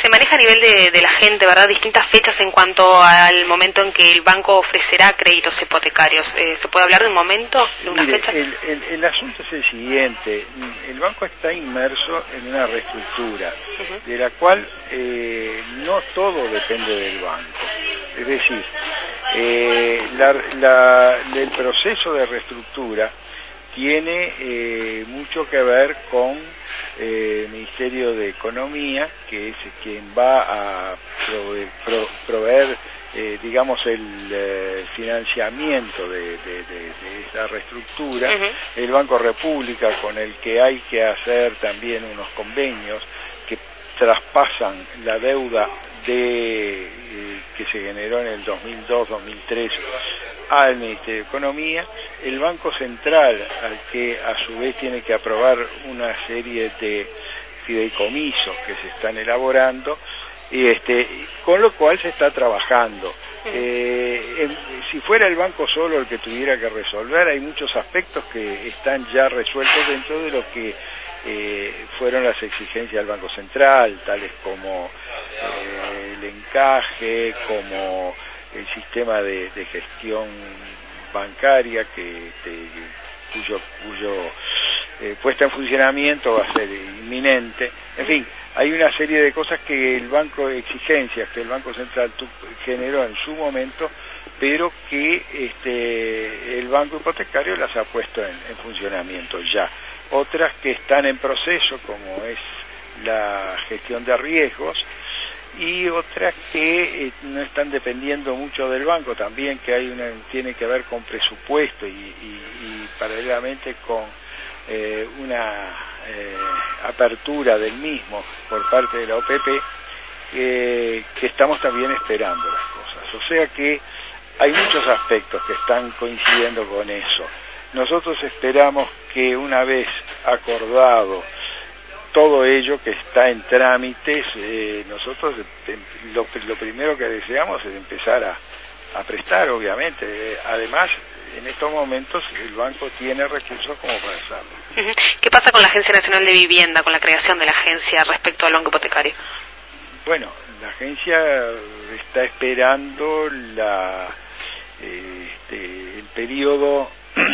Se maneja a nivel de la gente, ¿verdad? Distintas fechas en cuanto al momento en que el banco ofrecerá créditos hipotecarios. ¿Se puede hablar de un momento, de una Mire, fecha? el asunto es el siguiente. El banco está inmerso en una reestructura, de la cual no todo depende del banco. Es decir, el proceso de reestructura tiene mucho que ver con el Ministerio de Economía, que es quien va a proveer digamos, el financiamiento de esa reestructura, el Banco República, con el que hay que hacer también unos convenios que traspasan la deuda que se generó en el 2002-2003 al Ministerio de Economía, el Banco Central, al que a su vez tiene que aprobar una serie de fideicomisos que se están elaborando, con lo cual se está trabajando. Si fuera el banco solo el que tuviera que resolver, hay muchos aspectos que están ya resueltos dentro de lo que fueron las exigencias del Banco Central, tales como el encaje, como el sistema de gestión bancaria cuyo puesta en funcionamiento va a ser inminente. En fin, hay una serie de cosas que exigencias que el Banco Central generó en su momento, pero que el banco hipotecario las ha puesto en funcionamiento ya. Otras que están en proceso, como es la gestión de riesgos, y otras que no están dependiendo mucho del banco también, que tiene que ver con presupuesto y paralelamente con una apertura del mismo por parte de la OPP, que estamos también esperando las cosas. O sea que hay muchos aspectos que están coincidiendo con eso. Nosotros esperamos que una vez acordado todo ello que está en trámites, nosotros lo primero que deseamos es empezar a prestar, obviamente. Además, en estos momentos el banco tiene recursos como para hacerlo. ¿Qué pasa con la Agencia Nacional de Vivienda, con la creación de la agencia respecto al banco hipotecario? Bueno, la agencia está esperando el periodo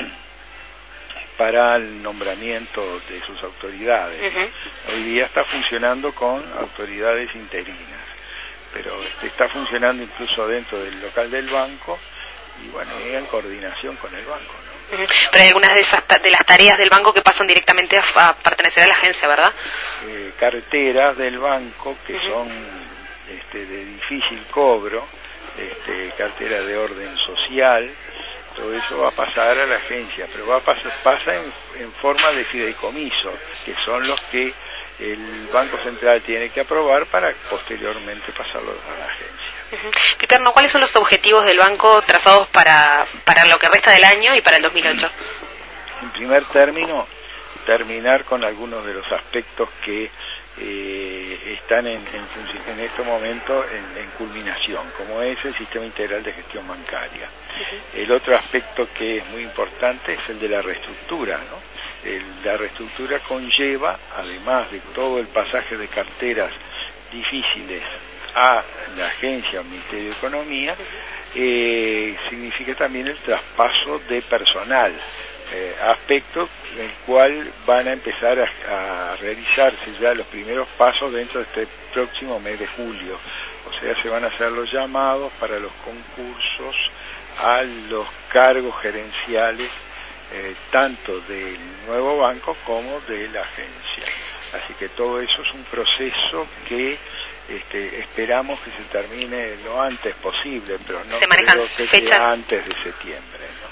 para el nombramiento de sus autoridades. Hoy día está funcionando con autoridades interinas, pero está funcionando incluso dentro del local del banco y bueno, en coordinación con el banco, ¿no? Pero hay algunas de las tareas del banco que pasan directamente a pertenecer a la agencia, ¿verdad? Carteras del banco que son de difícil cobro, carteras de orden social, todo eso va a pasar a la agencia, pero pasa en forma de fideicomiso, que son los que el Banco Central tiene que aprobar para posteriormente pasarlo a la agencia. Piperno, ¿cuáles son los objetivos del banco trazados para lo que resta del año y para el 2008? En primer término, terminar con algunos de los aspectos que están en este momento en culminación, como es el sistema integral de gestión bancaria. El otro aspecto que es muy importante es el de la reestructura, ¿no? La reestructura conlleva, además de todo el pasaje de carteras difíciles a la agencia, al Ministerio de Economía, significa también el traspaso de personal, aspecto en el cual van a empezar a realizarse ya los primeros pasos dentro de este próximo mes de julio. O sea, se van a hacer los llamados para los concursos a los cargos gerenciales, tanto del nuevo banco como de la agencia. Así que todo eso es un proceso que esperamos que se termine lo antes posible, pero no creo que sea antes de septiembre, ¿no?